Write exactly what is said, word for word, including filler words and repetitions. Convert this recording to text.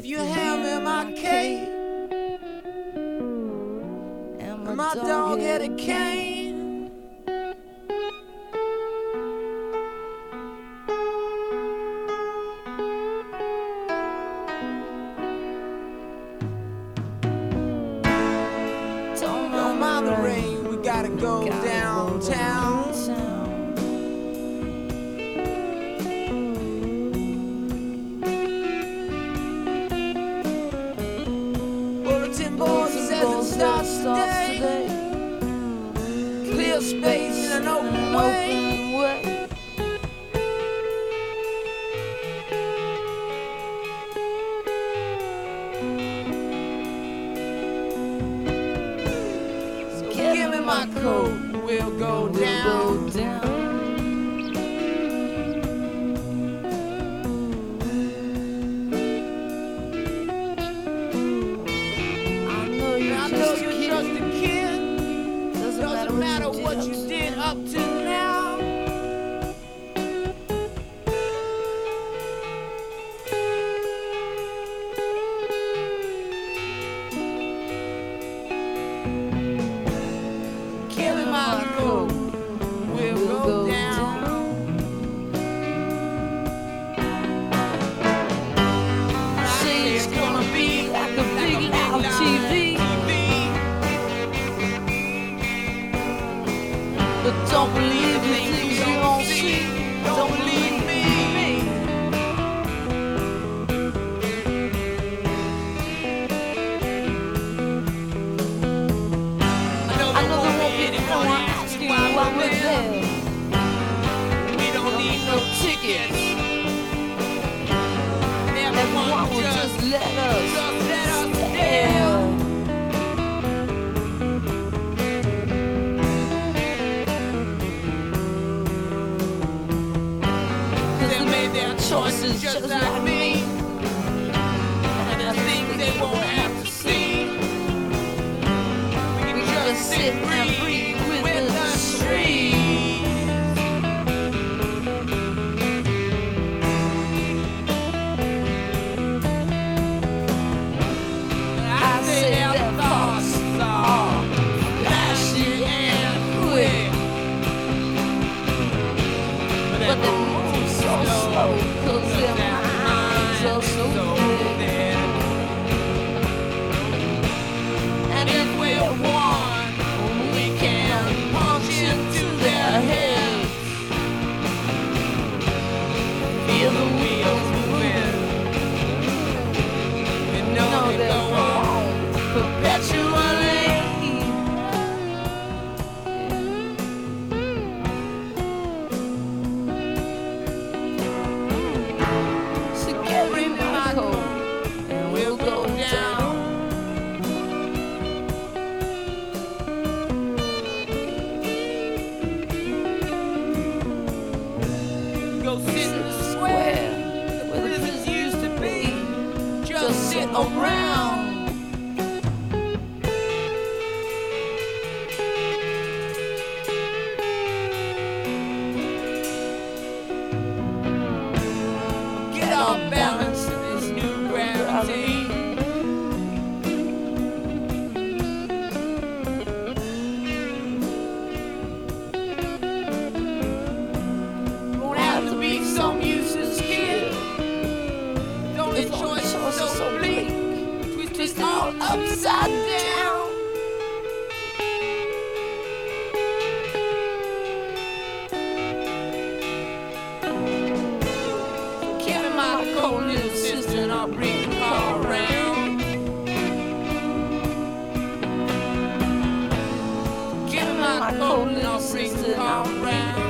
you have me in my cave, and my dog had a cane, don't mind the rain, we gotta go downtown. Bulletin board says it starts today. Clear space in an open way. So give me my coat, we'll go down. I know you're just a kid. Doesn't matter what you did up to now. Give me my coat, we'll go down. Say it's gonna be like a big loud T V. But don't believe the things you won't see. Don't believe me. I know there won't be anyone asking why we're there. We don't need no tickets. Everyone will just let us stare. Choices just like me, and I think they won't have to see. We can just sit and breathe with the trees. I say their thoughts are flashy and quick, but they move so slow. Cause their minds are so big. And if we're one, we can punch into their heads. Feel the wheels moving. We know they go on perpetually. And we'll go down. Go sit in the square where the prisons used to be. Just sit around. Get our balance in this new gravity. Won't have to be some useless kid. Don't enjoy so, so bleak. Twist, twist all upside down. Give me my cold little sister and I'll bring the car around. Give me my cold little sister and I'll bring the car around.